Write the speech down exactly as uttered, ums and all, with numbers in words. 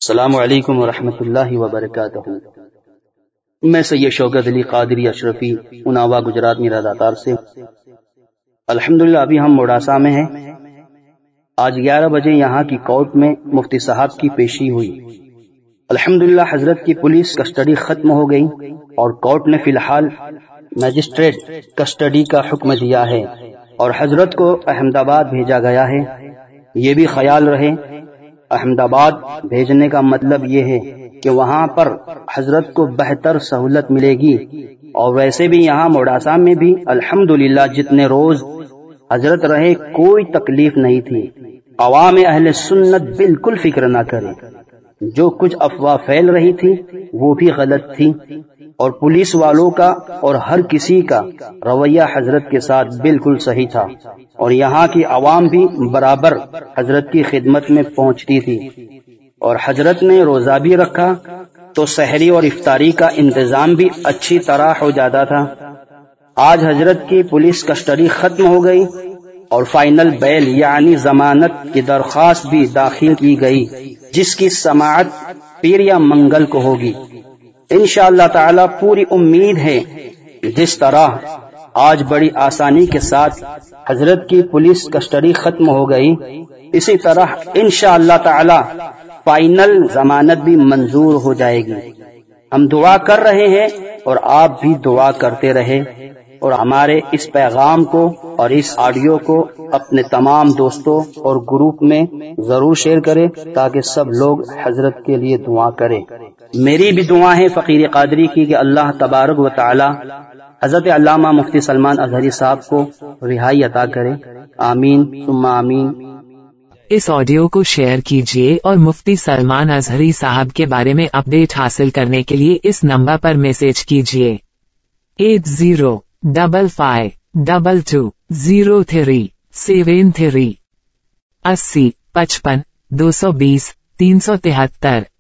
السلام علیکم ورحمۃ اللہ وبرکاتہ۔ میں سید شوکت علی قادری اشرفی اناوا گجرات میرا داتار سے الحمدللہ ابھی ہم موڑاسا میں ہیں۔ آج گیارہ بجے یہاں کی کورٹ میں مفتی صاحب کی پیشی ہوئی۔ الحمدللہ حضرت کی پولیس کسٹڈی ختم ہو گئی اور کورٹ نے فی الحال میجسٹریٹ کسٹڈی کا حکم دیا ہے اور حضرت کو احمد آباد بھیجا گیا ہے۔ یہ بھی خیال رہے احمد آباد بھیجنے کا مطلب یہ ہے کہ وہاں پر حضرت کو بہتر سہولت ملے گی، اور ویسے بھی یہاں موڑاسا میں بھی الحمدللہ جتنے روز حضرت رہے کوئی تکلیف نہیں تھی۔ عوام اہل سنت بالکل فکر نہ کرے، جو کچھ افواہ پھیل رہی تھی وہ بھی غلط تھی، اور پولیس والوں کا اور ہر کسی کا رویہ حضرت کے ساتھ بالکل صحیح تھا، اور یہاں کی عوام بھی برابر حضرت کی خدمت میں پہنچتی تھی، اور حضرت نے روزہ بھی رکھا تو سحری اور افطاری کا انتظام بھی اچھی طرح ہو جاتا تھا۔ آج حضرت کی پولیس کسٹڈی ختم ہو گئی اور فائنل بیل یعنی ضمانت کی درخواست بھی داخل کی گئی، جس کی سماعت پیر یا منگل کو ہوگی۔ انشاءاللہ تعالی پوری امید ہے جس طرح آج بڑی آسانی کے ساتھ حضرت کی پولیس کسٹڈی ختم ہو گئی، اسی طرح انشاءاللہ تعالی فائنل ضمانت بھی منظور ہو جائے گی۔ ہم دعا کر رہے ہیں اور آپ بھی دعا کرتے رہے، اور ہمارے اس پیغام کو اور اس آڈیو کو اپنے تمام دوستوں اور گروپ میں ضرور شیئر کریں تاکہ سب لوگ حضرت کے لیے دعا کریں۔ میری بھی دعا ہے فقیر قادری کی کہ اللہ تبارک و تعالی حضرت علامہ مفتی سلمان اظہری صاحب کو رہائی عطا کرے، آمین ثم آمین۔ اس آڈیو کو شیئر کیجیے اور مفتی سلمان اظہری صاحب کے بارے میں اپڈیٹ حاصل کرنے کے لیے اس نمبر پر میسج کیجیے eight zero double five double two zero three seven three اسی پچپن دو سو بیس تین سو تہتر۔